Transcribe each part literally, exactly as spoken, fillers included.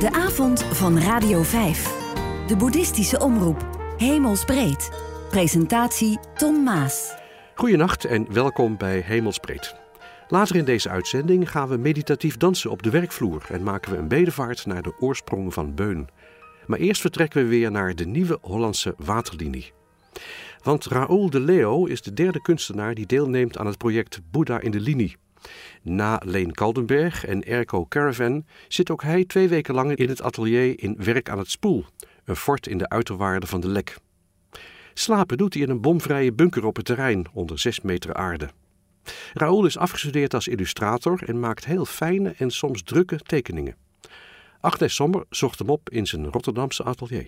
De avond van Radio vijf. De boeddhistische omroep. Hemelsbreed. Presentatie Ton Maas. Goedenacht en welkom bij Hemelsbreed. Later in deze uitzending gaan we meditatief dansen op de werkvloer en maken we een bedevaart naar de oorsprong van Beun. Maar eerst vertrekken we weer naar de nieuwe Hollandse waterlinie. Want Raoul de Leo is de derde kunstenaar die deelneemt aan het project Boeddha in de Linie. Na Leen Kaldenberg en Erco Caravan zit ook hij twee weken lang in het atelier in Werk aan het Spoel, een fort in de uiterwaarden van de Lek. Slapen doet hij in een bomvrije bunker op het terrein onder zes meter aarde. Raoul is afgestudeerd als illustrator en maakt heel fijne en soms drukke tekeningen. Agnes Sommer zocht hem op in zijn Rotterdamse atelier.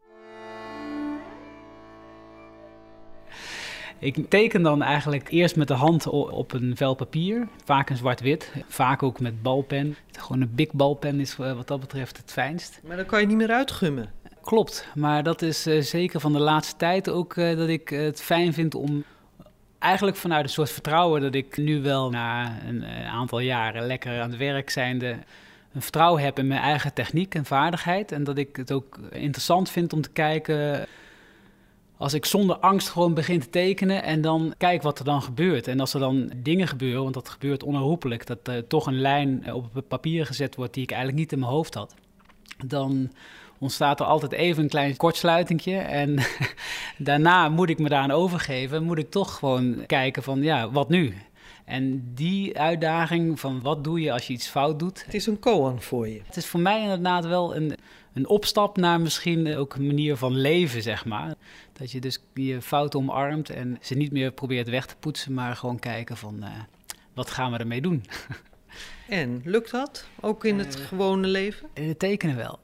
Ik teken dan eigenlijk eerst met de hand op een vel papier, vaak een zwart-wit, vaak ook met balpen. Gewoon een big balpen is wat dat betreft het fijnst. Maar dan kan je niet meer uitgummen. Klopt, maar dat is uh, zeker van de laatste tijd ook uh, dat ik uh, het fijn vind om eigenlijk vanuit een soort vertrouwen dat ik nu wel na een, een aantal jaren lekker aan het werk zijnde een vertrouwen heb in mijn eigen techniek en vaardigheid. En dat ik het ook interessant vind om te kijken als ik zonder angst gewoon begin te tekenen en dan kijk wat er dan gebeurt. En als er dan dingen gebeuren, want dat gebeurt onherroepelijk, dat er toch een lijn op het papier gezet wordt die ik eigenlijk niet in mijn hoofd had, dan ontstaat er altijd even een klein kortsluitingje. En daarna moet ik me daaraan overgeven, moet ik toch gewoon kijken van ja, wat nu? En die uitdaging van wat doe je als je iets fout doet. Het is een koan voor je. Het is voor mij inderdaad wel een, een opstap naar misschien ook een manier van leven, zeg maar. Dat je dus je fouten omarmt en ze niet meer probeert weg te poetsen, maar gewoon kijken van uh, wat gaan we ermee doen? En, lukt dat? Ook in het uh, gewone leven? In het tekenen wel.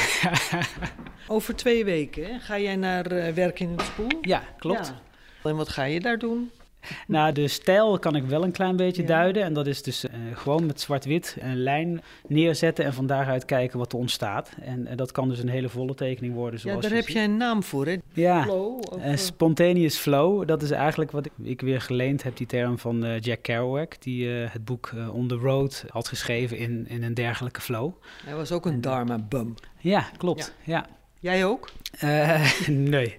Over twee weken hè? Ga jij naar uh, Werk in het Spoel? Ja, klopt. Ja. En wat ga je daar doen? Nou, de stijl kan ik wel een klein beetje ja. duiden. En dat is dus uh, gewoon met zwart-wit een lijn neerzetten en van daaruit kijken wat er ontstaat. En uh, dat kan dus een hele volle tekening worden. Zoals ja, daar je heb ziet. jij een naam voor, hè? Ja, flow, of, uh, spontaneous flow. Dat is eigenlijk wat ik, ik weer geleend heb, die term van uh, Jack Kerouac. Die uh, het boek uh, On the Road had geschreven in, in een dergelijke flow. Hij was ook een dharma-bum. Ja, klopt. Ja. ja. Jij ook? Uh, nee.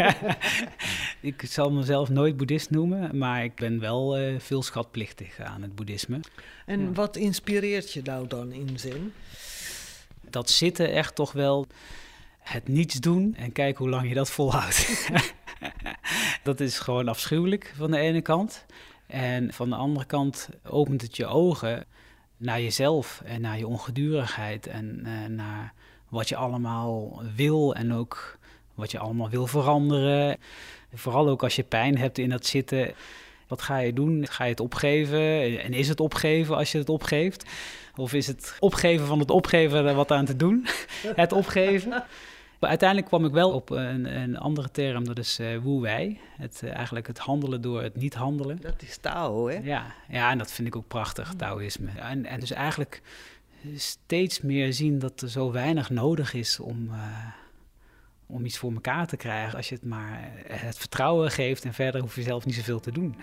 Ik zal mezelf nooit boeddhist noemen, maar ik ben wel uh, veel schatplichtig aan het boeddhisme. En ja. Wat inspireert je nou dan in zen? Dat zitten echt toch wel het niets doen en kijken hoe lang je dat volhoudt. Dat is gewoon afschuwelijk van de ene kant. En van de andere kant opent het je ogen naar jezelf en naar je ongedurigheid en uh, naar wat je allemaal wil en ook wat je allemaal wil veranderen. Vooral ook als je pijn hebt in dat zitten. Wat ga je doen? Ga je het opgeven? En is het opgeven als je het opgeeft? Of is het opgeven van het opgeven er wat aan te doen? Het opgeven. Maar uiteindelijk kwam ik wel op een, een andere term, dat is uh, Wu Wei. Het, uh, eigenlijk het handelen door het niet handelen. Dat is Tao, hè? Ja, ja, en dat vind ik ook prachtig, Taoïsme. En, en dus eigenlijk steeds meer zien dat er zo weinig nodig is om, uh, om iets voor elkaar te krijgen. Als je het maar het vertrouwen geeft en verder hoef je zelf niet zoveel te doen.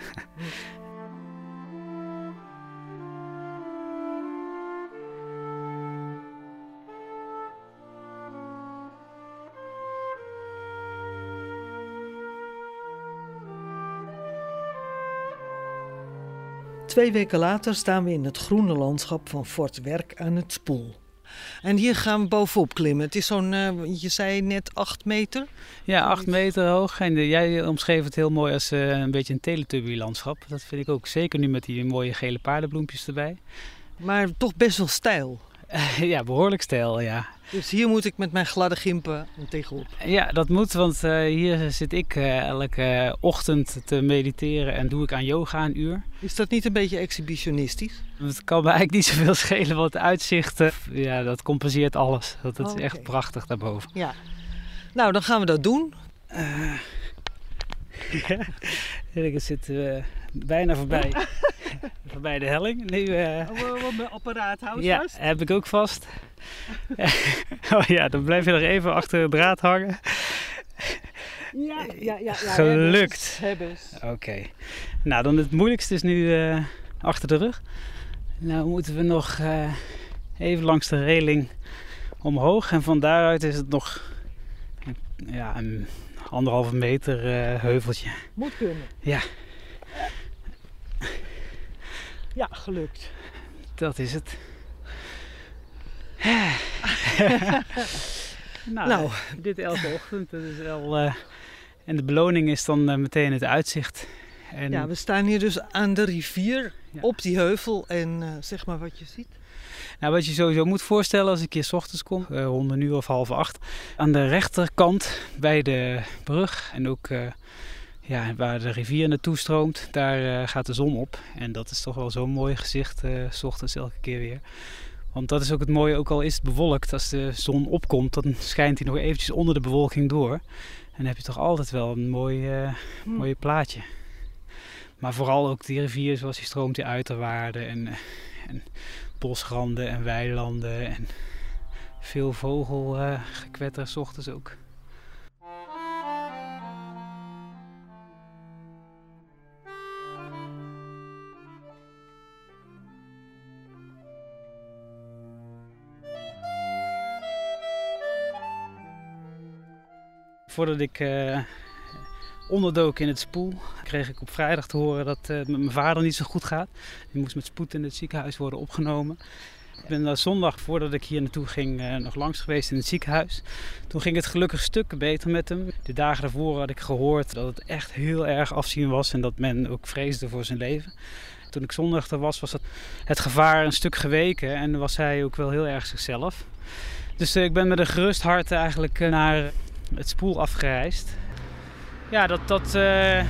Twee weken later staan we in het groene landschap van Fort Werk aan het Spoel. En hier gaan we bovenop klimmen. Het is zo'n, uh, je zei net acht meter? Ja, acht meter hoog. En uh, jij omschreef het heel mooi als uh, een beetje een Teletubby-landschap. Dat vind ik ook zeker nu met die mooie gele paardenbloempjes erbij. Maar toch best wel steil. Uh, ja, behoorlijk steil, ja. Dus hier moet ik met mijn gladde gimpen tegenop. Ja, dat moet, want uh, hier zit ik uh, elke ochtend te mediteren en doe ik aan yoga een uur. Is dat niet een beetje exhibitionistisch? Het kan me eigenlijk niet zoveel schelen, want het uitzicht, uh, ja, dat compenseert alles. Dat het oh, is okay. echt prachtig daarboven. Ja. Nou, dan gaan we dat doen. Uh, ja, ik zit uh, bijna voorbij. Voorbij de helling. Nu, uh, oh, wat mijn apparaat houdt ja, vast? heb ik ook vast. Oh ja, dan blijf je nog even achter de draad hangen. Ja, ja, ja. ja Gelukt. Oké. Okay. Nou, dan het moeilijkste is nu uh, achter de rug. Nou moeten we nog uh, even langs de reling omhoog. En van daaruit is het nog ja, een anderhalve meter uh, heuveltje. Moet kunnen. Ja. Ja, gelukt. Dat is het. nou, nou, dit elke ochtend. Dat is wel, uh, en de beloning is dan uh, meteen het uitzicht. En ja, we staan hier dus aan de rivier, ja. op die heuvel. En uh, zeg maar wat je ziet. Nou, wat je sowieso moet voorstellen als ik hier 's ochtends kom, uh, rond een uur of half acht. Aan de rechterkant bij de brug en ook uh, ja, waar de rivier naartoe stroomt, daar uh, gaat de zon op. En dat is toch wel zo'n mooi gezicht, uh, 's ochtends elke keer weer. Want dat is ook het mooie, ook al is het bewolkt, als de zon opkomt, dan schijnt hij nog eventjes onder de bewolking door. En dan heb je toch altijd wel een mooi, uh, hmm. mooi plaatje. Maar vooral ook die rivier zoals die stroomt, die uiterwaarden en, en bosranden en weilanden en veel vogelgekwetter, uh, 's ochtends ook. Voordat ik uh, onderdook in het spoel, kreeg ik op vrijdag te horen dat het uh, met mijn vader niet zo goed gaat. Die moest met spoed in het ziekenhuis worden opgenomen. Ik ben uh, zondag, voordat ik hier naartoe ging, uh, nog langs geweest in het ziekenhuis. Toen ging het gelukkig stukken beter met hem. De dagen daarvoor had ik gehoord dat het echt heel erg afzien was en dat men ook vreesde voor zijn leven. Toen ik zondag er was, was het, het gevaar een stuk geweken en was hij ook wel heel erg zichzelf. Dus uh, ik ben met een gerust hart eigenlijk uh, naar het spoel afgereisd. Ja, dat, dat, uh,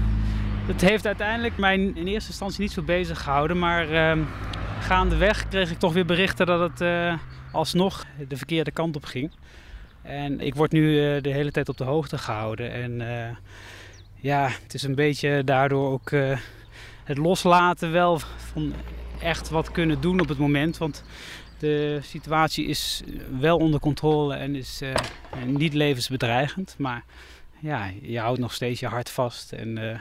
dat heeft uiteindelijk mij in eerste instantie niet zo bezig gehouden. Maar uh, gaandeweg kreeg ik toch weer berichten dat het uh, alsnog de verkeerde kant op ging. En ik word nu uh, de hele tijd op de hoogte gehouden. En uh, ja, het is een beetje daardoor ook uh, het loslaten wel van echt wat kunnen doen op het moment. Want de situatie is wel onder controle en is uh, niet levensbedreigend. Maar ja, je houdt nog steeds je hart vast. En uh,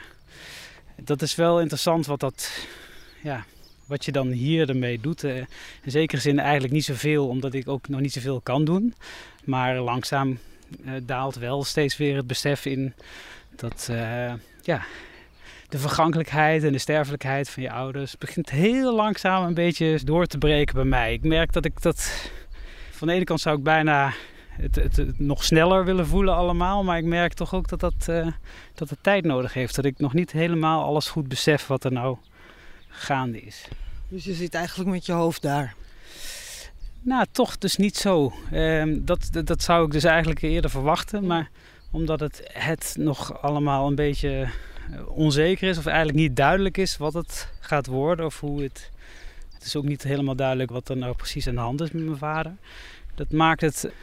dat is wel interessant wat, dat, ja, wat je dan hier ermee doet. Uh, in zekere zin eigenlijk niet zoveel, omdat ik ook nog niet zoveel kan doen. Maar langzaam uh, daalt wel steeds weer het besef in dat uh, ja, de vergankelijkheid en de sterfelijkheid van je ouders begint heel langzaam een beetje door te breken bij mij. Ik merk dat ik dat... Van de ene kant zou ik bijna het, het, het nog sneller willen voelen allemaal. Maar ik merk toch ook dat, dat, uh, dat het tijd nodig heeft. Dat ik nog niet helemaal alles goed besef wat er nou gaande is. Dus je zit eigenlijk met je hoofd daar? Nou, toch dus niet zo. Uh, dat, dat, dat zou ik dus eigenlijk eerder verwachten. Maar omdat het, het nog allemaal een beetje onzeker is, of eigenlijk niet duidelijk is wat het gaat worden of hoe het... Het is ook niet helemaal duidelijk wat er nou precies aan de hand is met mijn vader. Dat maakt het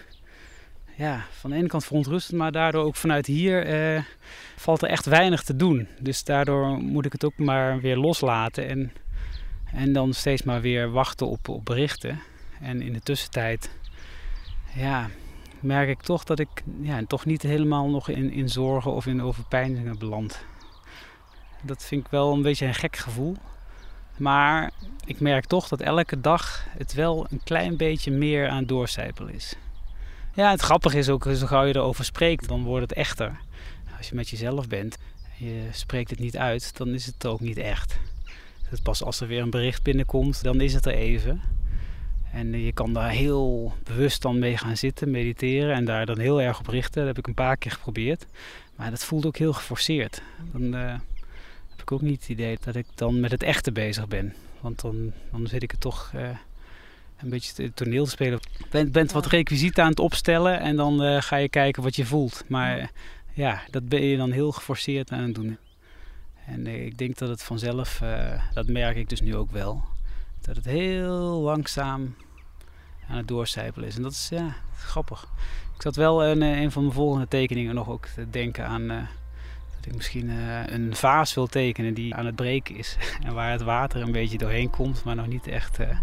ja, van de ene kant verontrustend, maar daardoor ook vanuit hier eh, valt er echt weinig te doen. Dus daardoor moet ik het ook maar weer loslaten en, en dan steeds maar weer wachten op, op berichten. En in de tussentijd ja, merk ik toch dat ik ja, toch niet helemaal nog in, in zorgen of in overpeinzingen beland. Dat vind ik wel een beetje een gek gevoel. Maar ik merk toch dat elke dag het wel een klein beetje meer aan het doorcijpelen is. Ja, het grappige is ook, zo gauw je erover spreekt, dan wordt het echter. Als je met jezelf bent en je spreekt het niet uit, dan is het ook niet echt. Dus pas als er weer een bericht binnenkomt, dan is het er even. En je kan daar heel bewust dan mee gaan zitten, mediteren en daar dan heel erg op richten. Dat heb ik een paar keer geprobeerd. Maar dat voelt ook heel geforceerd. Dan uh, heb ik ook niet het idee dat ik dan met het echte bezig ben. Want dan, dan zit ik er toch uh, een beetje toneel te spelen. Je bent, bent wat requisieten aan het opstellen en dan uh, ga je kijken wat je voelt. Maar uh, ja, dat ben je dan heel geforceerd aan het doen. En uh, ik denk dat het vanzelf, uh, dat merk ik dus nu ook wel, dat het heel langzaam aan het doorcijpelen is. En dat is ja, grappig. Ik zat wel in uh, een van mijn volgende tekeningen nog ook te denken aan uh, dat ik misschien uh, een vaas wil tekenen die aan het breken is. En waar het water een beetje doorheen komt, maar nog niet echt... Uh,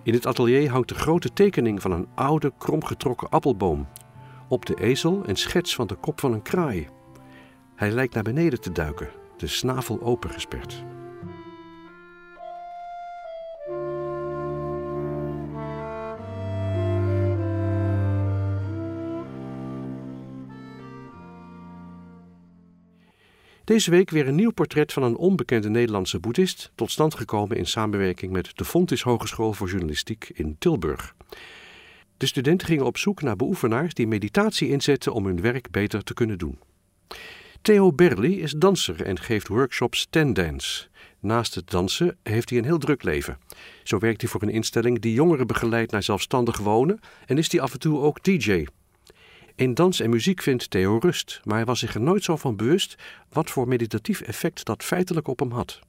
In het atelier hangt de grote tekening van een oude, kromgetrokken appelboom. Op de ezel een schets van de kop van een kraai. Hij lijkt naar beneden te duiken, de snavel opengesperd. Deze week weer een nieuw portret van een onbekende Nederlandse boeddhist, tot stand gekomen in samenwerking met de Fontys Hogeschool voor Journalistiek in Tilburg. De studenten gingen op zoek naar beoefenaars die meditatie inzetten om hun werk beter te kunnen doen. Theo Berli is danser en geeft workshops ten dance. Naast het dansen heeft hij een heel druk leven. Zo werkt hij voor een instelling die jongeren begeleidt naar zelfstandig wonen en is hij af en toe ook D J. In dans en muziek vindt Theo rust, maar hij was zich er nooit zo van bewust wat voor meditatief effect dat feitelijk op hem had.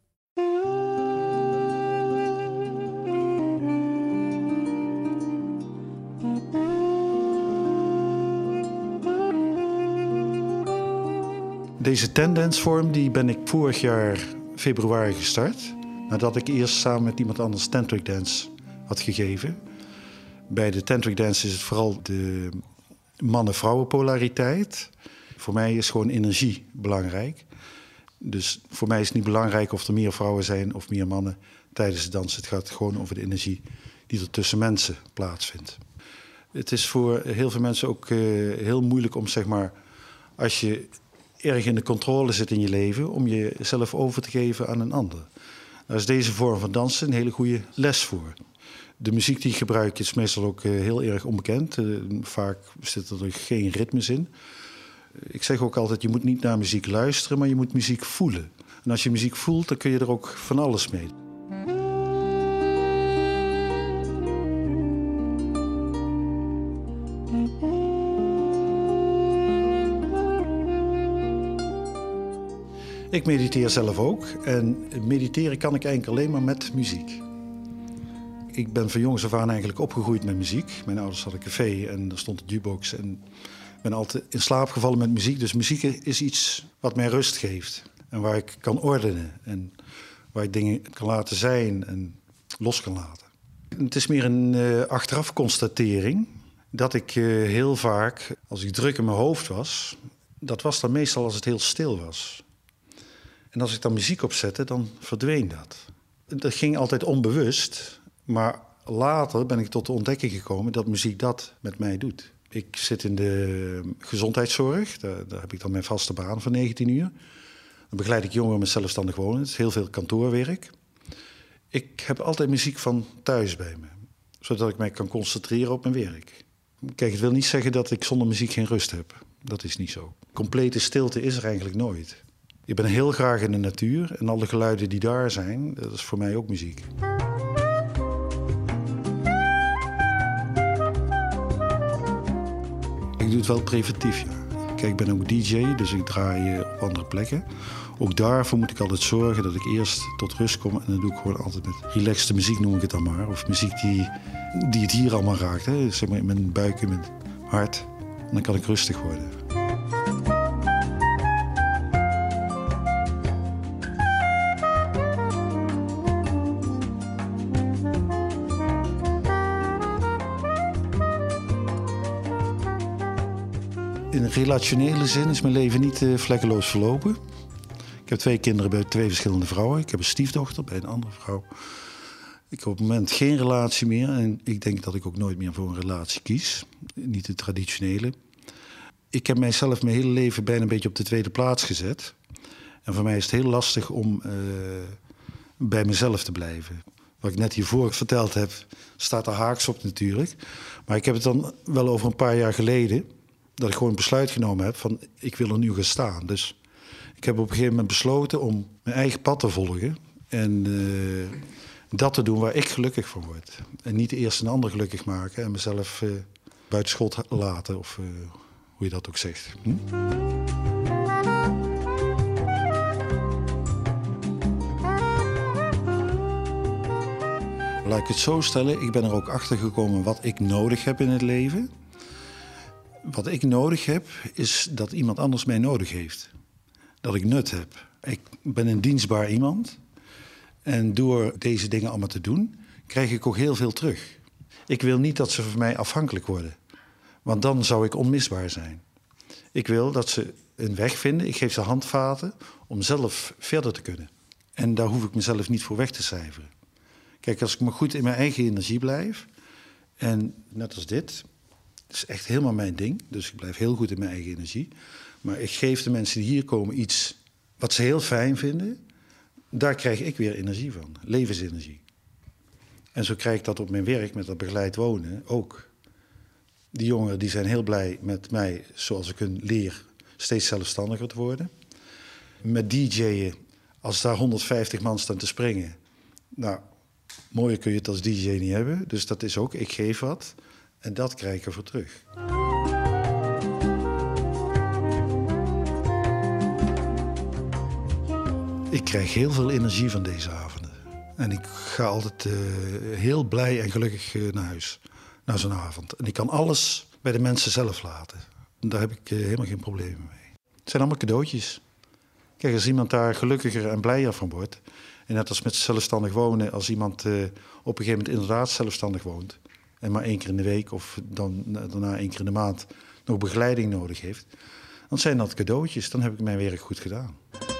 Deze tendance-vorm die ben ik vorig jaar februari gestart. Nadat ik eerst samen met iemand anders tantric dance had gegeven. Bij de tantric dance is het vooral de mannen-vrouwen polariteit. Voor mij is gewoon energie belangrijk. Dus voor mij is het niet belangrijk of er meer vrouwen zijn of meer mannen tijdens het dansen. Het gaat gewoon over de energie die er tussen mensen plaatsvindt. Het is voor heel veel mensen ook uh, heel moeilijk om, zeg maar, als je erg in de controle zit in je leven, om jezelf over te geven aan een ander. Daar is deze vorm van dansen een hele goede les voor. De muziek die ik gebruik is meestal ook uh, heel erg onbekend. Uh, vaak zitten er geen ritmes in. Ik zeg ook altijd, je moet niet naar muziek luisteren, maar je moet muziek voelen. En als je muziek voelt, dan kun je er ook van alles mee. Ik mediteer zelf ook. En mediteren kan ik eigenlijk alleen maar met muziek. Ik ben van jongs af aan eigenlijk opgegroeid met muziek. Mijn ouders hadden een café en er stond een jukebox. En ik ben altijd in slaap gevallen met muziek. Dus muziek is iets wat mij rust geeft. En waar ik kan ordenen. En waar ik dingen kan laten zijn en los kan laten. Het is meer een uh, achteraf constatering dat ik uh, heel vaak, als ik druk in mijn hoofd was, dat was dan meestal als het heel stil was. En als ik dan muziek opzette, dan verdween dat. Dat ging altijd onbewust, maar later ben ik tot de ontdekking gekomen dat muziek dat met mij doet. Ik zit in de gezondheidszorg, daar, daar heb ik dan mijn vaste baan van negentien uur. Dan begeleid ik jongeren met zelfstandig wonen, het is heel veel kantoorwerk. Ik heb altijd muziek van thuis bij me, zodat ik mij kan concentreren op mijn werk. Kijk, het wil niet zeggen dat ik zonder muziek geen rust heb. Dat is niet zo. Complete stilte is er eigenlijk nooit. Ik ben heel graag in de natuur en alle geluiden die daar zijn, dat is voor mij ook muziek. Ik doe het wel preventief, ja. Kijk, ik ben ook D J, dus ik draai op andere plekken. Ook daarvoor moet ik altijd zorgen dat ik eerst tot rust kom. En dat doe ik gewoon altijd met relaxte muziek, noem ik het dan maar. Of muziek die, die het hier allemaal raakt, hè. Zeg maar in mijn buik, in mijn hart. En dan kan ik rustig worden. In relationele zin is mijn leven niet uh, vlekkeloos verlopen. Ik heb twee kinderen bij twee verschillende vrouwen. Ik heb een stiefdochter bij een andere vrouw. Ik heb op het moment geen relatie meer. En ik denk dat ik ook nooit meer voor een relatie kies. Niet de traditionele. Ik heb mijzelf mijn hele leven bijna een beetje op de tweede plaats gezet. En voor mij is het heel lastig om uh, bij mezelf te blijven. Wat ik net hiervoor verteld heb, staat er haaks op natuurlijk. Maar ik heb het dan wel over een paar jaar geleden, dat ik gewoon een besluit genomen heb van ik wil er nu gaan staan. Dus ik heb op een gegeven moment besloten om mijn eigen pad te volgen. En uh, dat te doen waar ik gelukkig van word. En niet eerst een ander gelukkig maken en mezelf uh, buiten schot laten. Of uh, hoe je dat ook zegt. Hm? Laat ik het zo stellen, ik ben er ook achter gekomen wat ik nodig heb in het leven. Wat ik nodig heb, is dat iemand anders mij nodig heeft. Dat ik nut heb. Ik ben een dienstbaar iemand. En door deze dingen allemaal te doen, krijg ik ook heel veel terug. Ik wil niet dat ze van mij afhankelijk worden. Want dan zou ik onmisbaar zijn. Ik wil dat ze een weg vinden. Ik geef ze handvaten om zelf verder te kunnen. En daar hoef ik mezelf niet voor weg te cijferen. Kijk, als ik maar goed in mijn eigen energie blijf... en net als dit, het is echt helemaal mijn ding. Dus ik blijf heel goed in mijn eigen energie. Maar ik geef de mensen die hier komen iets wat ze heel fijn vinden. Daar krijg ik weer energie van, levensenergie. En zo krijg ik dat op mijn werk met dat begeleid wonen ook. Die jongeren die zijn heel blij met mij, zoals ik hun leer steeds zelfstandiger te worden. Met D J'en, als daar honderdvijftig man staan te springen... nou, mooier kun je het als D J niet hebben. Dus dat is ook, ik geef wat en dat krijg ik ervoor terug. Ik krijg heel veel energie van deze avonden. En ik ga altijd uh, heel blij en gelukkig uh, naar huis. Na zo'n avond. En ik kan alles bij de mensen zelf laten. Daar heb ik uh, helemaal geen problemen mee. Het zijn allemaal cadeautjes. Kijk, als iemand daar gelukkiger en blijer van wordt... en net als met zelfstandig wonen... als iemand uh, op een gegeven moment inderdaad zelfstandig woont... en maar één keer in de week of dan daarna één keer in de maand... nog begeleiding nodig heeft... dan zijn dat cadeautjes. Dan heb ik mijn werk goed gedaan.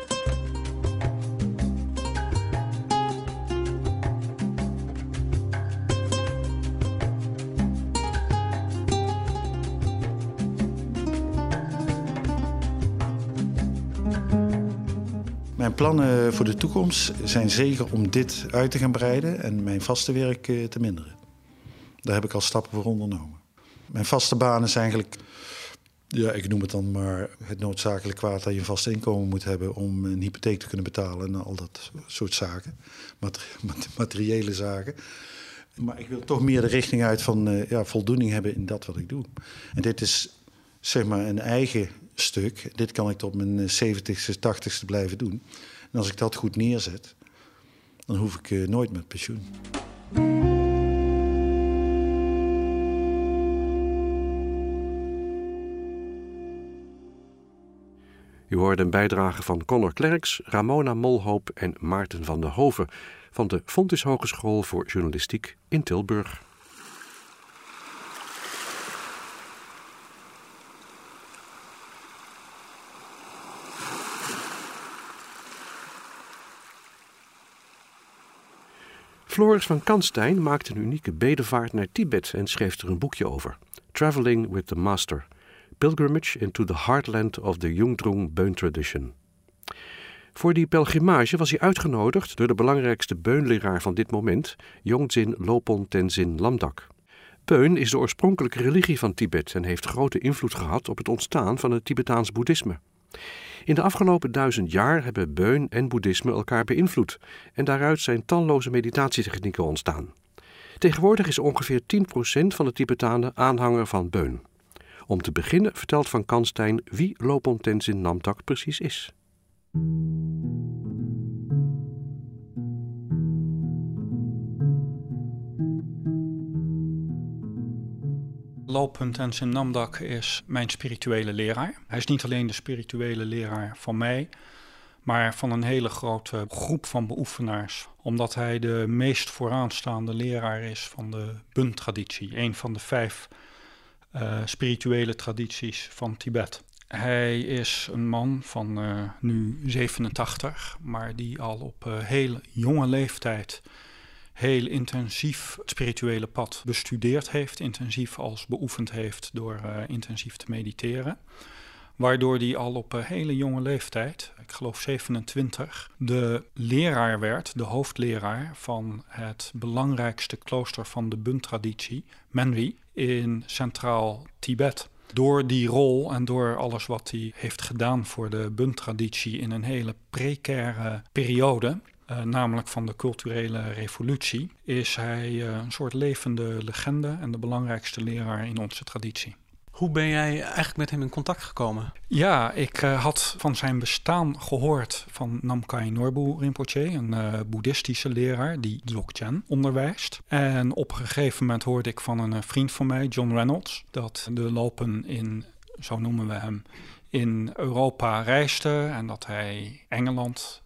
Mijn plannen voor de toekomst zijn zeker om dit uit te gaan breiden... en mijn vaste werk te minderen. Daar heb ik al stappen voor ondernomen. Mijn vaste baan is eigenlijk, ja, ik noem het dan maar... het noodzakelijk kwaad dat je een vast inkomen moet hebben... om een hypotheek te kunnen betalen en al dat soort zaken. Materiële zaken. Maar ik wil toch meer de richting uit van ja, voldoening hebben in dat wat ik doe. En dit is zeg maar een eigen... stuk. Dit kan ik tot mijn zeventigste, tachtigste blijven doen. En als ik dat goed neerzet, dan hoef ik uh, nooit met pensioen. U hoorde een bijdrage van Connor Klerks, Ramona Molhoop en Maarten van der Hoven van de Fontys Hogeschool voor Journalistiek in Tilburg. Floris van Kanstein maakte een unieke bedevaart naar Tibet en schreef er een boekje over. Traveling with the Master. Pilgrimage into the Heartland of the Yungdrung Beun Tradition. Voor die pelgrimage was hij uitgenodigd door de belangrijkste beunleraar van dit moment, Yongdzin Lopon Tenzin Lamdak. Beun is de oorspronkelijke religie van Tibet en heeft grote invloed gehad op het ontstaan van het Tibetaans boeddhisme. In de afgelopen duizend jaar hebben beun en boeddhisme elkaar beïnvloed en daaruit zijn talloze meditatietechnieken ontstaan. Tegenwoordig is ongeveer tien procent van de Tibetanen aanhanger van beun. Om te beginnen vertelt Van Kanstein wie Lopon Tenzin Lamdak precies is. Lopon Tenzin Lamdak is mijn spirituele leraar. Hij is niet alleen de spirituele leraar van mij, maar van een hele grote groep van beoefenaars. Omdat hij de meest vooraanstaande leraar is van de Bön-traditie. Een van de vijf uh, spirituele tradities van Tibet. Hij is een man van uh, nu zevenentachtig, maar die al op uh, heel jonge leeftijd heel intensief het spirituele pad bestudeerd heeft, intensief als beoefend heeft door uh, intensief te mediteren. Waardoor hij al op een hele jonge leeftijd, ik geloof zevenentwintig, de leraar werd, de hoofdleraar van het belangrijkste klooster van de Bön-traditie, Menvi, in centraal Tibet. Door die rol en door alles wat hij heeft gedaan voor de Bön-traditie in een hele precaire periode, Uh, namelijk van de culturele revolutie, is hij uh, een soort levende legende en de belangrijkste leraar in onze traditie. Hoe ben jij eigenlijk met hem in contact gekomen? Ja, ik uh, had van zijn bestaan gehoord van Namkhai Norbu Rinpoche, een uh, boeddhistische leraar die Dzogchen onderwijst. En op een gegeven moment hoorde ik van een uh, vriend van mij, John Reynolds, dat de Lopen in, zo noemen we hem, in Europa reisde en dat hij Engeland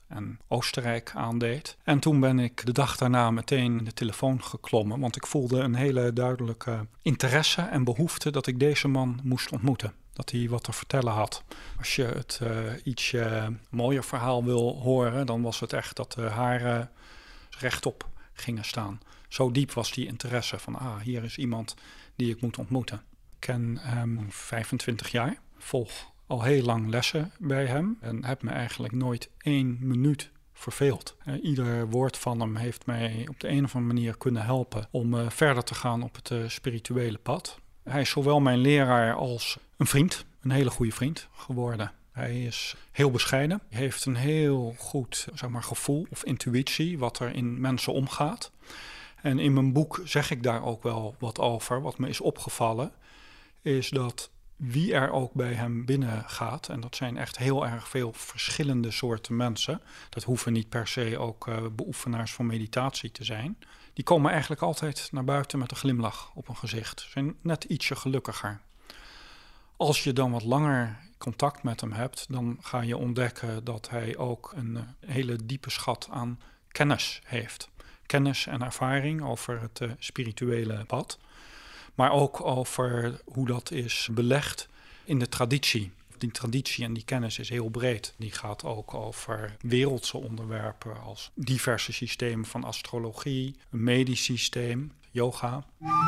en Oostenrijk aandeed. En toen ben ik de dag daarna meteen in de telefoon geklommen, want ik voelde een hele duidelijke interesse en behoefte dat ik deze man moest ontmoeten. Dat hij wat te vertellen had. Als je het uh, iets uh, mooier verhaal wil horen, dan was het echt dat de haren rechtop gingen staan. Zo diep was die interesse van, ah, hier is iemand die ik moet ontmoeten. Ik ken hem vijfentwintig jaar, volg al heel lang lessen bij hem en heb me eigenlijk nooit één minuut verveeld. Uh, ieder woord van hem heeft mij op de een of andere manier kunnen helpen om uh, verder te gaan op het uh, spirituele pad. Hij is zowel mijn leraar als een vriend, een hele goede vriend geworden. Hij is heel bescheiden, heeft een heel goed zeg maar, gevoel of intuïtie wat er in mensen omgaat. En in mijn boek zeg ik daar ook wel wat over. Wat me is opgevallen is dat wie er ook bij hem binnen gaat, en dat zijn echt heel erg veel verschillende soorten mensen, dat hoeven niet per se ook uh, beoefenaars van meditatie te zijn, die komen eigenlijk altijd naar buiten met een glimlach op hun gezicht. Ze zijn net ietsje gelukkiger. Als je dan wat langer contact met hem hebt, dan ga je ontdekken dat hij ook een uh, hele diepe schat aan kennis heeft. Kennis en ervaring over het uh, spirituele pad, maar ook over hoe dat is belegd in de traditie. Die traditie en die kennis is heel breed. Die gaat ook over wereldse onderwerpen als diverse systemen van astrologie, een medisch systeem, yoga.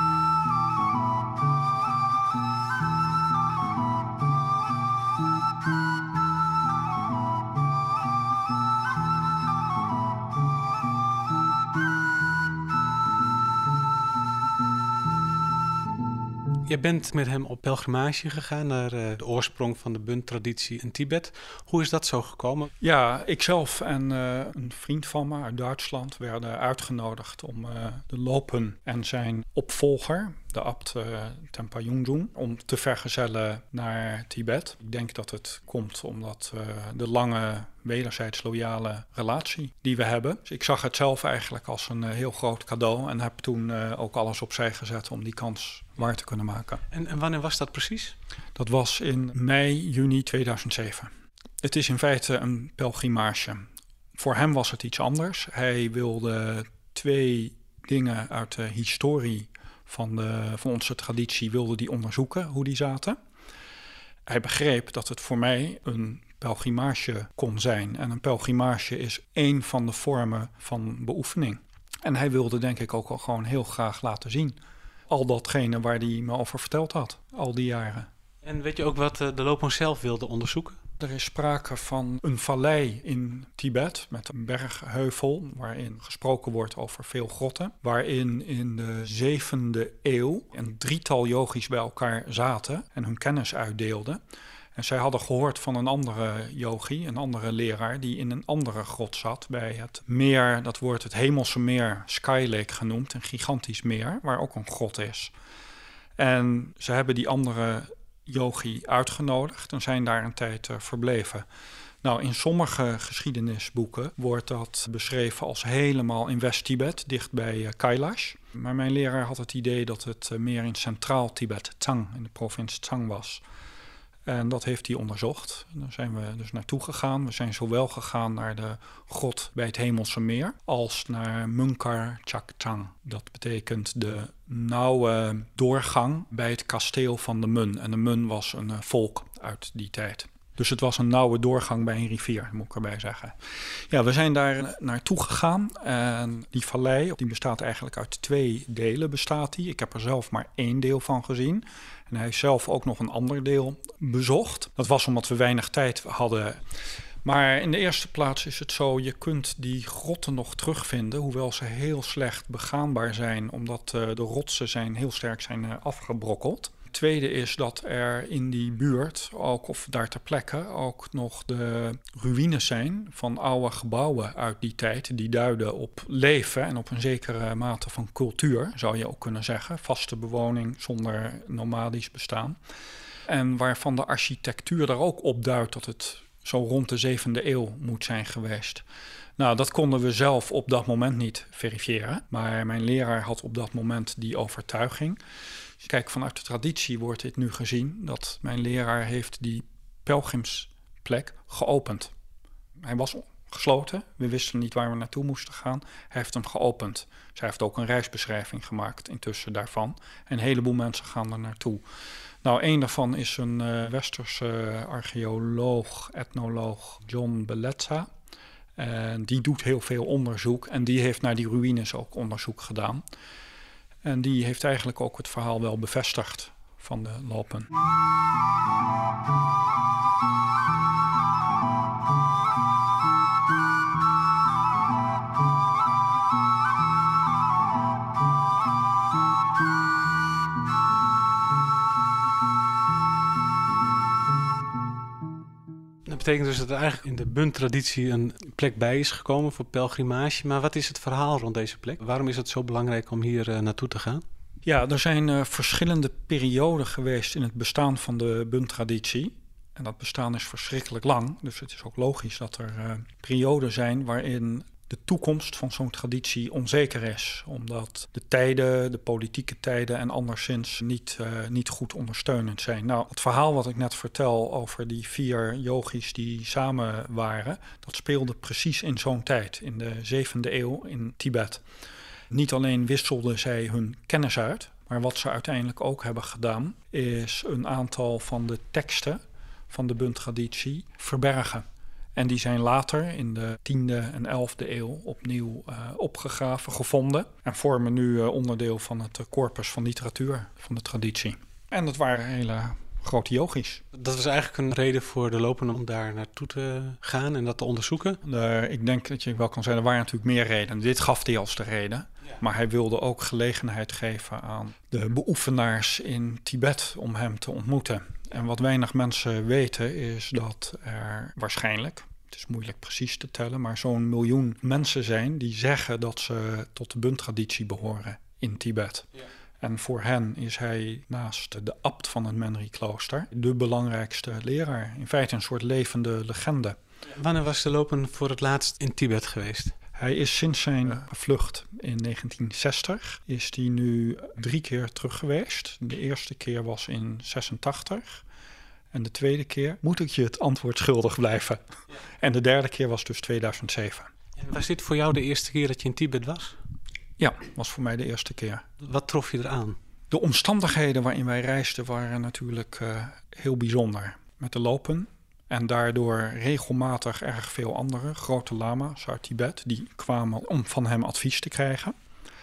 Je bent met hem op pelgrimage gegaan naar uh, de oorsprong van de Bön-traditie in Tibet. Hoe is dat zo gekomen? Ja, ikzelf en uh, een vriend van me uit Duitsland werden uitgenodigd om uh, de Lopen en zijn opvolger, de abt uh, Tenpa Yongdzong, om te vergezellen naar Tibet. Ik denk dat het komt omdat uh, de lange wederzijds loyale relatie die we hebben. Dus ik zag het zelf eigenlijk als een uh, heel groot cadeau en heb toen uh, ook alles opzij gezet om die kans waar te kunnen maken. En, en wanneer was dat precies? Dat was in mei, juni tweeduizend zeven. Het is in feite een pelgrimage. Voor hem was het iets anders. Hij wilde twee dingen uit de historie van, de, van onze traditie wilde die onderzoeken, hoe die zaten. Hij begreep dat het voor mij een pelgrimage kon zijn. En een pelgrimage is één van de vormen van beoefening. En hij wilde denk ik ook al gewoon heel graag laten zien al datgene waar hij me over verteld had, al die jaren. En weet je ook wat de Lopon zelf wilde onderzoeken? Er is sprake van een vallei in Tibet met een bergheuvel waarin gesproken wordt over veel grotten. Waarin in de zevende eeuw een drietal yogis bij elkaar zaten en hun kennis uitdeelden. En zij hadden gehoord van een andere yogi, een andere leraar, die in een andere grot zat bij het meer, dat wordt het Hemelse Meer, Sky Lake genoemd, een gigantisch meer, waar ook een grot is. En ze hebben die andere yogi uitgenodigd en zijn daar een tijd uh, verbleven. Nou, in sommige geschiedenisboeken wordt dat beschreven als helemaal in West-Tibet, dicht bij uh, Kailash. Maar mijn leraar had het idee dat het uh, meer in Centraal Tibet, Tsang, in de provincie Tsang was. En dat heeft hij onderzocht. Daar zijn we dus naartoe gegaan. We zijn zowel gegaan naar de grot bij het Hemelse Meer als naar Munkar Chakchang. Dat betekent de nauwe doorgang bij het kasteel van de Mun. En de Mun was een uh, volk uit die tijd. Dus het was een nauwe doorgang bij een rivier, moet ik erbij zeggen. Ja, we zijn daar naartoe gegaan. En die vallei, die bestaat eigenlijk uit twee delen. Bestaat die. Ik heb er zelf maar één deel van gezien. En hij heeft zelf ook nog een ander deel bezocht. Dat was omdat we weinig tijd hadden. Maar in de eerste plaats is het zo, je kunt die grotten nog terugvinden, hoewel ze heel slecht begaanbaar zijn, omdat uh, de rotsen zijn heel sterk zijn uh, afgebrokkeld. Het tweede is dat er in die buurt, ook of daar ter plekke, ook nog de ruïnes zijn van oude gebouwen uit die tijd. Die duiden op leven en op een zekere mate van cultuur, zou je ook kunnen zeggen. Vaste bewoning zonder nomadisch bestaan. En waarvan de architectuur daar ook op duidt dat het zo rond de zevende eeuw moet zijn geweest. Nou, dat konden we zelf op dat moment niet verifiëren. Maar mijn leraar had op dat moment die overtuiging. Kijk, vanuit de traditie wordt dit nu gezien dat mijn leraar heeft die pelgrimsplek geopend. Hij was gesloten. We wisten niet waar we naartoe moesten gaan. Hij heeft hem geopend. Zij heeft ook een reisbeschrijving gemaakt intussen daarvan. En een heleboel mensen gaan er naartoe. Nou, een daarvan is een uh, westerse archeoloog, etnoloog, John Bellezza. En die doet heel veel onderzoek en die heeft naar die ruïnes ook onderzoek gedaan. En die heeft eigenlijk ook het verhaal wel bevestigd van de lopen. Dat betekent dus dat er eigenlijk in de Bunt-traditie een plek bij is gekomen voor pelgrimage. Maar wat is het verhaal rond deze plek? Waarom is het zo belangrijk om hier uh, naartoe te gaan? Ja, er zijn uh, verschillende perioden geweest in het bestaan van de Bunt-traditie. En dat bestaan is verschrikkelijk lang. Dus het is ook logisch dat er uh, perioden zijn waarin de toekomst van zo'n traditie onzeker is. Omdat de tijden, de politieke tijden en anderszins niet, uh, niet goed ondersteunend zijn. Nou, het verhaal wat ik net vertel over die vier yogis die samen waren, dat speelde precies in zo'n tijd, in de zevende eeuw in Tibet. Niet alleen wisselden zij hun kennis uit, maar wat ze uiteindelijk ook hebben gedaan, is een aantal van de teksten van de Bunt-traditie verbergen. En die zijn later in de tiende en elfde eeuw opnieuw uh, opgegraven, gevonden. En vormen nu uh, onderdeel van het uh, corpus van literatuur van de traditie. En dat waren hele grote yogis. Dat was eigenlijk een reden voor de lopen om daar naartoe te gaan en dat te onderzoeken? De, ik denk dat je wel kan zeggen, er waren natuurlijk meer redenen. Dit gaf hij als de reden. Ja. Maar hij wilde ook gelegenheid geven aan de beoefenaars in Tibet om hem te ontmoeten. En wat weinig mensen weten is dat er waarschijnlijk, het is moeilijk precies te tellen, maar zo'n miljoen mensen zijn die zeggen dat ze tot de Bunt-traditie behoren in Tibet. Ja. En voor hen is hij naast de abt van het Menri-klooster de belangrijkste leraar. In feite een soort levende legende. Wanneer was de lopen voor het laatst in Tibet geweest? Hij is sinds zijn vlucht in negentien zestig, is hij nu drie keer terug geweest. De eerste keer was in zesentachtig. En de tweede keer moet ik je het antwoord schuldig blijven. Ja. En de derde keer was dus tweeduizend zeven. En was dit voor jou de eerste keer dat je in Tibet was? Ja, was voor mij de eerste keer. Wat trof je eraan? De omstandigheden waarin wij reisden waren natuurlijk uh, heel bijzonder. Met de lopen en daardoor regelmatig erg veel andere grote lama's uit Tibet die kwamen om van hem advies te krijgen.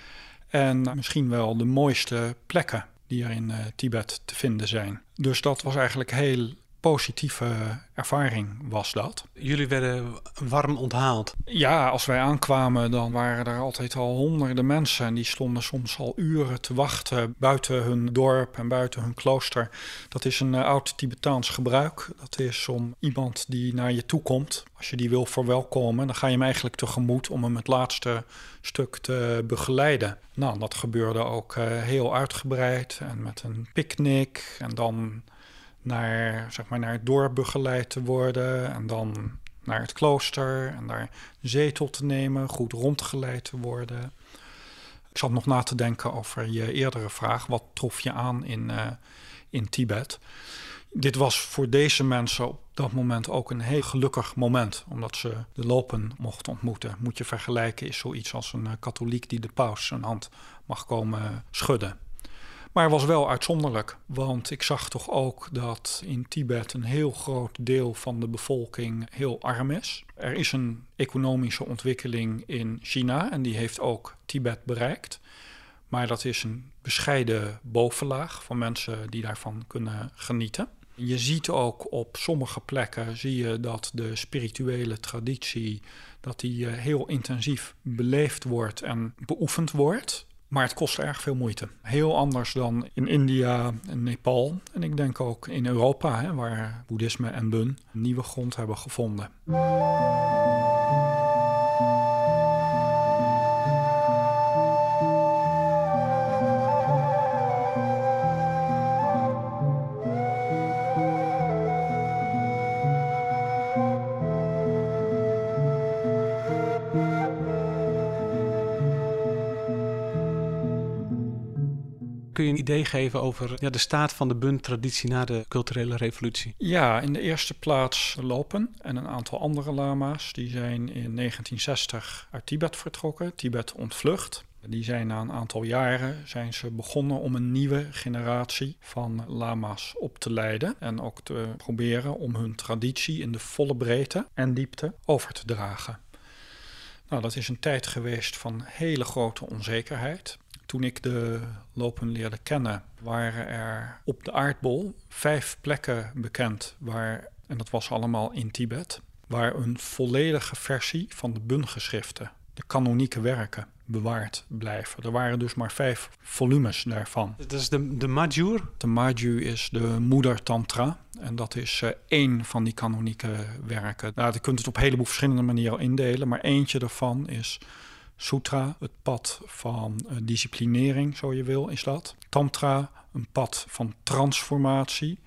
En uh, misschien wel de mooiste plekken die er in uh, Tibet te vinden zijn. Dus dat was eigenlijk een heel positieve ervaring was dat. Jullie werden warm onthaald. Ja, als wij aankwamen dan waren er altijd al honderden mensen en die stonden soms al uren te wachten buiten hun dorp en buiten hun klooster. Dat is een uh, oud Tibetaans gebruik. Dat is om iemand die naar je toe komt, als je die wil verwelkomen, dan ga je hem eigenlijk tegemoet om hem het laatste stuk te begeleiden. Nou, dat gebeurde ook uh, heel uitgebreid en met een picknick en dan naar, zeg maar, naar het dorp begeleid te worden en dan naar het klooster en daar een zetel te nemen, goed rondgeleid te worden. Ik zat nog na te denken over je eerdere vraag, wat trof je aan in, uh, in Tibet? Dit was voor deze mensen op dat moment ook een heel gelukkig moment, omdat ze de lopen mochten ontmoeten. Moet je vergelijken, is zoiets als een uh, katholiek die de paus zijn hand mag komen schudden. Maar het was wel uitzonderlijk, want ik zag toch ook dat in Tibet een heel groot deel van de bevolking heel arm is. Er is een economische ontwikkeling in China en die heeft ook Tibet bereikt. Maar dat is een bescheiden bovenlaag van mensen die daarvan kunnen genieten. Je ziet ook op sommige plekken zie je dat de spirituele traditie dat die heel intensief beleefd wordt en beoefend wordt. Maar het kost erg veel moeite. Heel anders dan in India en Nepal. En ik denk ook in Europa, hè, waar boeddhisme en Bön nieuwe grond hebben gevonden. Kun je een idee geven over ja, de staat van de Bön-traditie na de culturele revolutie? Ja, in de eerste plaats Lopen en een aantal andere lama's. Die zijn in negentien zestig uit Tibet vertrokken, Tibet ontvlucht. Die zijn na een aantal jaren zijn ze begonnen om een nieuwe generatie van lama's op te leiden. En ook te proberen om hun traditie in de volle breedte en diepte over te dragen. Nou, dat is een tijd geweest van hele grote onzekerheid. Toen ik de Lopen leerde kennen, waren er op de aardbol vijf plekken bekend, waar, en dat was allemaal in Tibet, waar een volledige versie van de Bön-geschriften, de kanonieke werken, bewaard blijven. Er waren dus maar vijf volumes daarvan. Dat is de, de Majur? De Majur is de moeder Tantra. En dat is uh, één van die kanonieke werken. Nou, je kunt het op een heleboel verschillende manieren indelen. Maar eentje daarvan is Sutra, het pad van uh, disciplinering, zo je wil, is dat. Tantra, een pad van transformatie.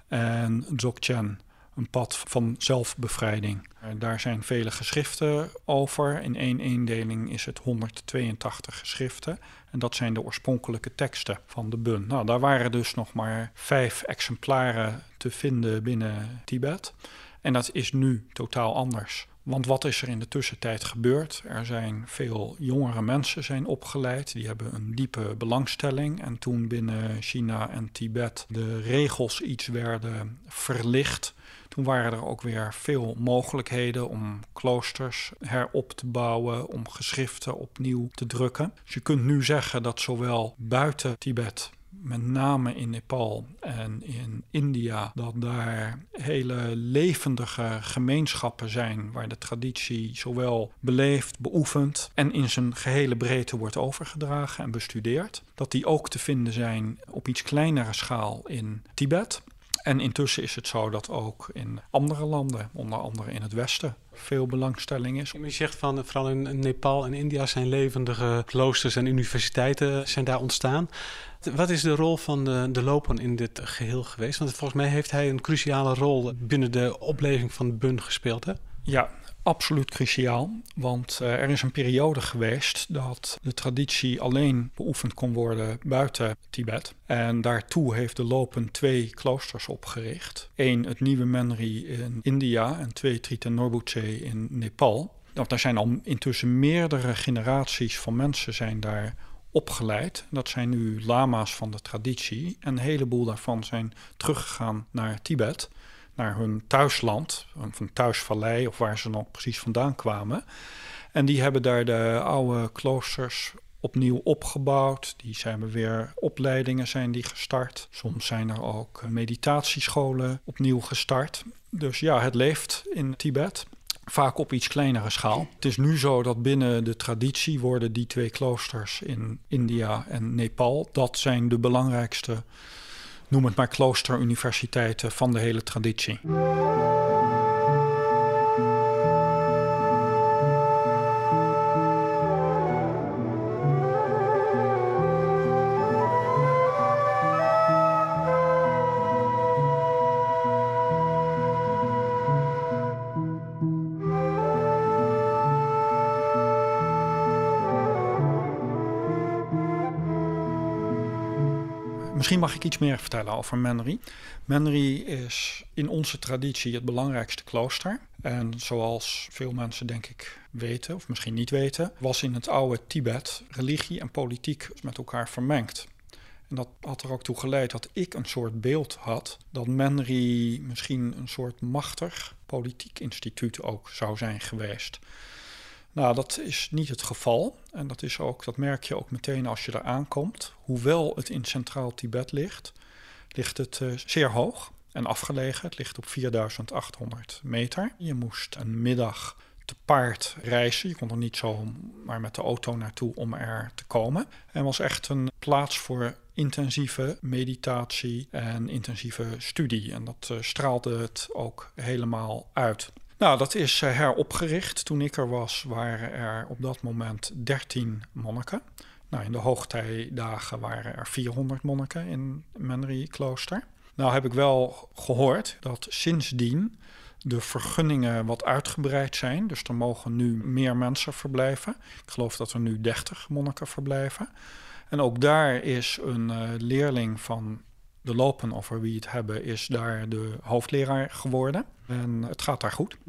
En Dzogchen, een pad van zelfbevrijding. Daar zijn vele geschriften over. In één indeling is het honderdtweeëntachtig geschriften. En dat zijn de oorspronkelijke teksten van de Bön. Nou, daar waren dus nog maar vijf exemplaren te vinden binnen Tibet. En dat is nu totaal anders. Want wat is er in de tussentijd gebeurd? Er zijn veel jongere mensen zijn opgeleid. Die hebben een diepe belangstelling. En toen binnen China en Tibet de regels iets werden verlicht, toen waren er ook weer veel mogelijkheden om kloosters herop te bouwen, om geschriften opnieuw te drukken. Dus je kunt nu zeggen dat zowel buiten Tibet, met name in Nepal en in India, dat daar hele levendige gemeenschappen zijn waar de traditie zowel beleefd, beoefend en in zijn gehele breedte wordt overgedragen en bestudeerd. Dat die ook te vinden zijn op iets kleinere schaal in Tibet. En intussen is het zo dat ook in andere landen, onder andere in het Westen, veel belangstelling is. Je zegt van vooral in Nepal en India zijn levendige kloosters en universiteiten zijn daar ontstaan. Wat is de rol van de, de Lopen in dit geheel geweest? Want volgens mij heeft hij een cruciale rol binnen de opleving van de Bön gespeeld, hè? Ja, absoluut cruciaal. Want uh, er is een periode geweest dat de traditie alleen beoefend kon worden buiten Tibet. En daartoe heeft de Lopen twee kloosters opgericht. Eén, het nieuwe Menri in India en twee, Triten Norbuche in Nepal. Want er zijn al intussen meerdere generaties van mensen zijn daar opgeleid. Dat zijn nu lama's van de traditie. En een heleboel daarvan zijn teruggegaan naar Tibet, naar hun thuisland, hun thuisvallei of waar ze nog precies vandaan kwamen. En die hebben daar de oude kloosters opnieuw opgebouwd. Die hebben weer opleidingen zijn die gestart. Soms zijn er ook meditatiescholen opnieuw gestart. Dus ja, het leeft in Tibet. Vaak op iets kleinere schaal. Het is nu zo dat binnen de traditie worden die twee kloosters in India en Nepal, dat zijn de belangrijkste, noem het maar, kloosteruniversiteiten van de hele traditie. Misschien mag ik iets meer vertellen over Menri. Menri is in onze traditie het belangrijkste klooster. En zoals veel mensen denk ik weten, of misschien niet weten, was in het oude Tibet religie en politiek met elkaar vermengd. En dat had er ook toe geleid dat ik een soort beeld had dat Menri misschien een soort machtig politiek instituut ook zou zijn geweest. Nou, dat is niet het geval. En dat is ook, dat merk je ook meteen als je er aankomt. Hoewel het in Centraal Tibet ligt, ligt het uh, zeer hoog en afgelegen. Het ligt op vierduizend achthonderd meter. Je moest een middag te paard reizen. Je kon er niet zo maar met de auto naartoe om er te komen. En was echt een plaats voor intensieve meditatie en intensieve studie. En dat uh, straalde het ook helemaal uit. Nou, dat is uh, heropgericht. Toen ik er was, waren er op dat moment dertien monniken. Nou, in de hoogtijdagen waren er vierhonderd monniken in Menri klooster. Nou heb ik wel gehoord dat sindsdien de vergunningen wat uitgebreid zijn. Dus er mogen nu meer mensen verblijven. Ik geloof dat er nu dertig monniken verblijven. En ook daar is een uh, leerling van de Lopen, over wie het hebben, is daar de hoofdleraar geworden. En het gaat daar goed.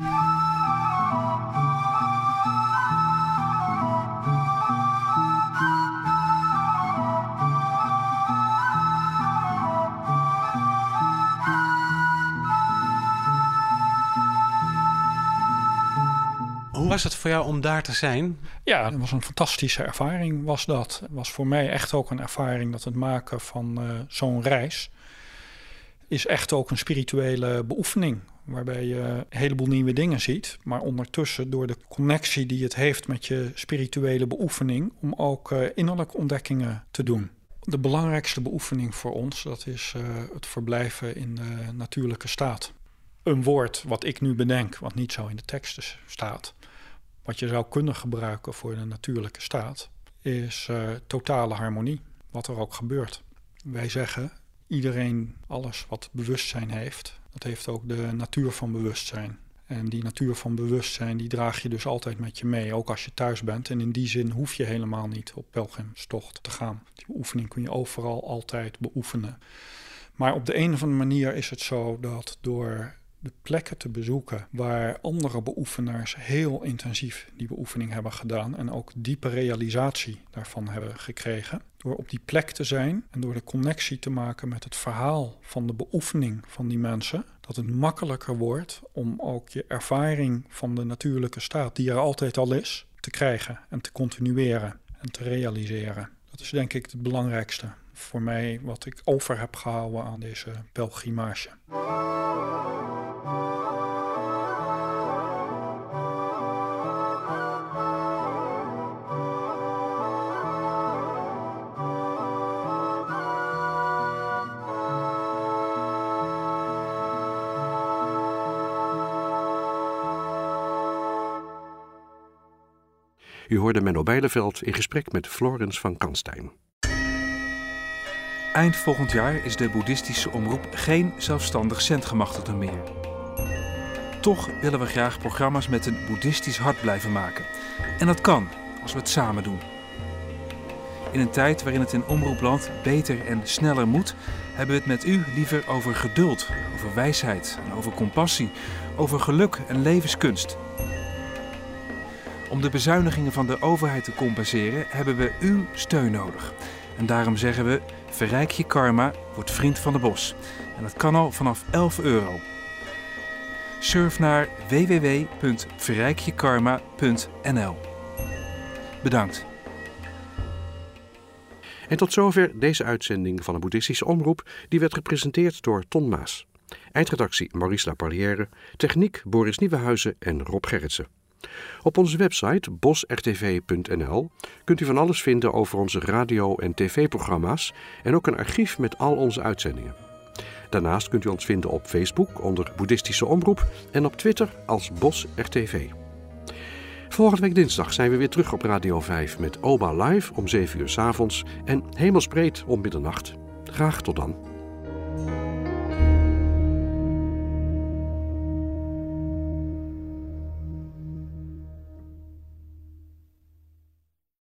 Hoe was het voor jou om daar te zijn? Ja, het was een fantastische ervaring was dat. Het was voor mij echt ook een ervaring dat het maken van uh, zo'n reis is echt ook een spirituele beoefening. Waarbij je een heleboel nieuwe dingen ziet. Maar ondertussen door de connectie die het heeft met je spirituele beoefening om ook uh, innerlijke ontdekkingen te doen. De belangrijkste beoefening voor ons, dat is uh, het verblijven in de natuurlijke staat. Een woord wat ik nu bedenk, wat niet zo in de teksten staat, wat je zou kunnen gebruiken voor de natuurlijke staat, is uh, totale harmonie, wat er ook gebeurt. Wij zeggen, iedereen, alles wat bewustzijn heeft, dat heeft ook de natuur van bewustzijn. En die natuur van bewustzijn, die draag je dus altijd met je mee, ook als je thuis bent. En in die zin hoef je helemaal niet op pelgrimstocht te gaan. Die beoefening kun je overal altijd beoefenen. Maar op de een of andere manier is het zo dat door de plekken te bezoeken waar andere beoefenaars heel intensief die beoefening hebben gedaan en ook diepe realisatie daarvan hebben gekregen. Door op die plek te zijn en door de connectie te maken met het verhaal van de beoefening van die mensen, dat het makkelijker wordt om ook je ervaring van de natuurlijke staat, die er altijd al is, te krijgen en te continueren en te realiseren. Dat is denk ik het belangrijkste voor mij wat ik over heb gehouden aan deze pelgrimage. U hoorde Menno Bijleveld in gesprek met Florence van Kanstein. Eind volgend jaar is de boeddhistische omroep geen zelfstandig zendgemachtigde meer. Toch willen we graag programma's met een boeddhistisch hart blijven maken. En dat kan, als we het samen doen. In een tijd waarin het in omroepland beter en sneller moet, hebben we het met u liever over geduld, over wijsheid en over compassie, over geluk en levenskunst. Om de bezuinigingen van de overheid te compenseren hebben we uw steun nodig. En daarom zeggen we, verrijk je karma, word vriend van de bos. En dat kan al vanaf elf euro. Surf naar w w w punt verrijkjekarma punt n l. Bedankt. En tot zover deze uitzending van een boeddhistische omroep, die werd gepresenteerd door Ton Maas. Eindredactie Maurice Laparrière, techniek Boris Nieuwenhuizen en Rob Gerritsen. Op onze website bos r t v punt n l kunt u van alles vinden over onze radio- en tv-programma's en ook een archief met al onze uitzendingen. Daarnaast kunt u ons vinden op Facebook onder Boeddhistische Omroep en op Twitter als Bos R T V. Volgende week dinsdag zijn we weer terug op Radio vijf met Oba Live om zeven uur 's avonds en Hemelsbreed om middernacht. Graag tot dan.